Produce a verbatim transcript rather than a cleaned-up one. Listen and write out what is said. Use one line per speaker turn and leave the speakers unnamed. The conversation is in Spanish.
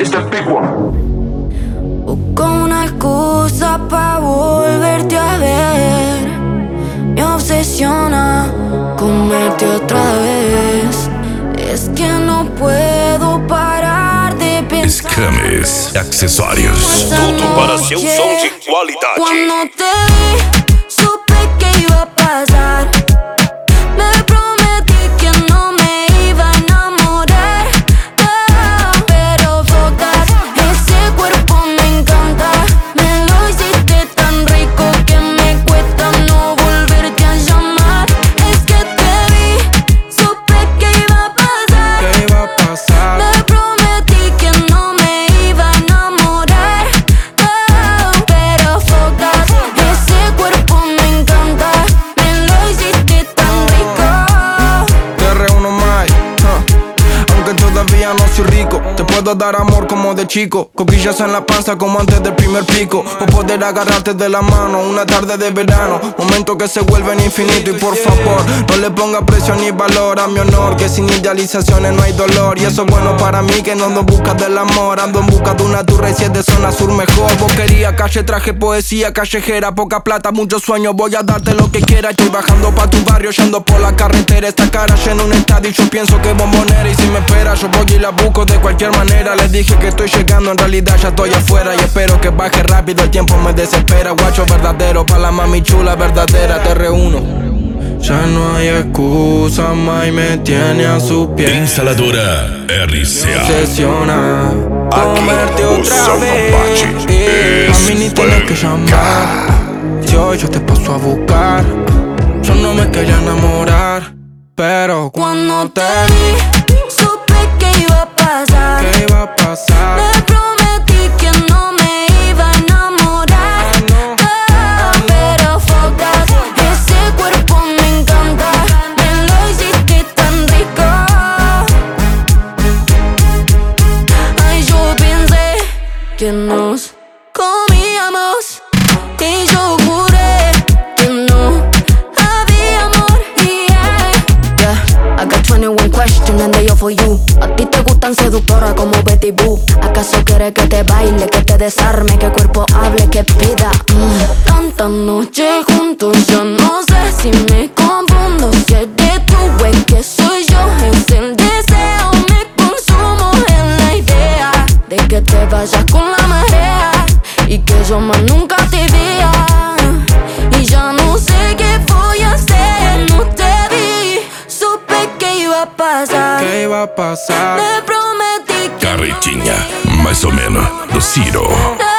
It's the big one.
Busco una excusa pa' volverte a ver. Me obsesiona comerte otra vez. Es que no puedo parar de pensar.
Scammers, acessórios.
Tudo para seu som de qualidade.
Cuando te vi, supe que iba a pasar. Me prometí que no me iba a enamorar. Oh, pero focas, ese cuerpo me encanta. Me lo hiciste tan rico que me cuesta no volverte a llamar. Es que te vi, supe que iba a pasar.
¿Qué iba a pasar?
Me prometí que no me iba a enamorar. Oh, pero focas, ese cuerpo me encanta. Me lo hiciste tan rico.
Te reúno más, huh. Aunque todavía no soy rico, te puedo dar amor como de chico. Coquillas en la panza como antes del primer pico. O poder agarrarte de la mano una tarde de verano. Momentos que se vuelven infinitos. Y por favor, no le ponga precio ni valor a mi honor, que sin idealizaciones no hay dolor. Y eso es bueno para mí, que no ando en busca del amor. Ando en busca de una turra y si es de zona sur mejor. Boquería, calle, traje, poesía callejera. Poca plata, muchos sueños, voy a darte lo que quiera. Estoy bajando pa' tu barrio, yendo por la carretera. Esta cara llena un estadio y yo pienso que bombonera. Y si me espera, yo voy y la busco de cualquier manera. Les dije que estoy llegando, en realidad ya estoy afuera. Y espero que baje rápido, el tiempo me desespera. Guacho verdadero, pa' la mami chula verdadera. Te reúno. Ya no hay excusa, más me tiene a su pie.
Instaladora R C A.
Obsesiona comerte
o
otra
som não
vez.
bate.
A mí ni tienes que llamar. Si hoy yo te paso a buscar. Yo no me quería enamorar, pero
Cuando te vi, supe que iba a pasar.
¿qué iba a pasar?
Me prometí que no me iba a enamorar. Oh, pero focas, ese cuerpo me encanta. Me lo hiciste tan rico. Ay, yo pensé que nos comíamos y yo juré que no había amor. Yeah, yeah. I got twenty-one questions and they all for you. A ti te gustan seductoras como Betty Boo. ¿Acaso quieres que te baile, que te desarme, que cuerpo hable, que pida? Mm. Tantas noches juntos, yo no sé si me confundo. Si eres tú, es que soy yo, es el deseo. Me consumo en la idea de que te vayas con la marea y que yo más nunca te vea. Y ya no sé qué voy a hacer. No te vi, supe que iba a pasar.
¿Qué iba a pasar?
Me prometí que
Carretinha, mais ou menos, do Ciro.
no